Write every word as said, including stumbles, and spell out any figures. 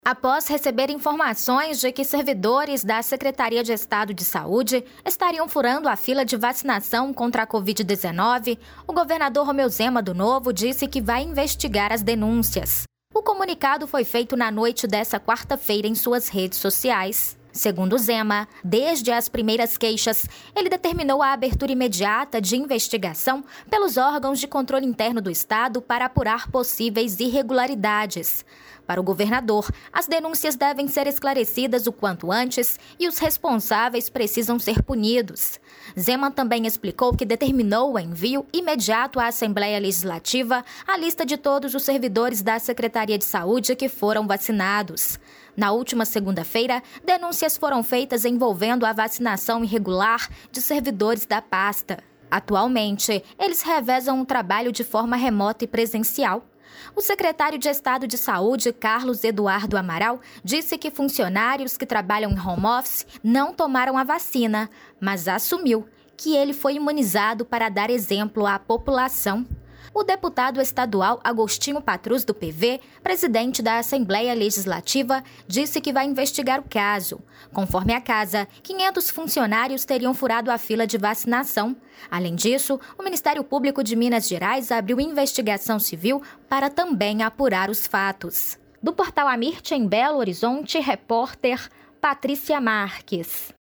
Após receber informações de que servidores da Secretaria de Estado de Saúde estariam furando a fila de vacinação contra a covid dezenove, o governador Romeu Zema do Novo disse que vai investigar as denúncias. O comunicado foi feito na noite dessa quarta-feira em suas redes sociais. Segundo Zema, desde as primeiras queixas, ele determinou a abertura imediata de investigação pelos órgãos de controle interno do Estado para apurar possíveis irregularidades. Para o governador, as denúncias devem ser esclarecidas o quanto antes e os responsáveis precisam ser punidos. Zema também explicou que determinou o envio imediato à Assembleia Legislativa a lista de todos os servidores da Secretaria de Saúde que foram vacinados. Na última segunda-feira, denúncias foram feitas envolvendo a vacinação irregular de servidores da pasta. Atualmente, eles revezam o trabalho de forma remota e presencial. O secretário de Estado de Saúde, Carlos Eduardo Amaral, disse que funcionários que trabalham em home office não tomaram a vacina, mas assumiu que ele foi imunizado para dar exemplo à população. O deputado estadual Agostinho Patrus, do P V, presidente da Assembleia Legislativa, disse que vai investigar o caso. Conforme a casa, quinhentos funcionários teriam furado a fila de vacinação. Além disso, o Ministério Público de Minas Gerais abriu investigação civil para também apurar os fatos. Do portal Amirte, em Belo Horizonte, repórter Patrícia Marques.